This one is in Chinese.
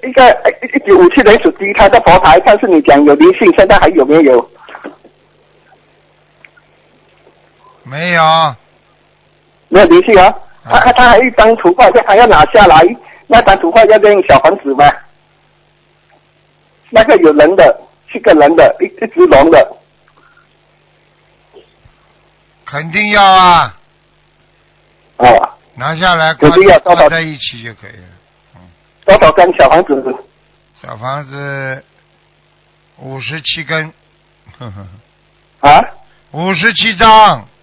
一个1957年属鸡，他的佛台，但是你讲有灵性，现在还有没有？ 没有。 没有灵性啊？他还有一张图画，他要拿下来，那张图画要用小房子吗？那个有人的，7个人的，一只龙的。 肯定要啊。 哦。 拿下来肯定要多少挂在一起就可以了。 多少根小房子？ 小房子57根。 啊？ 57张。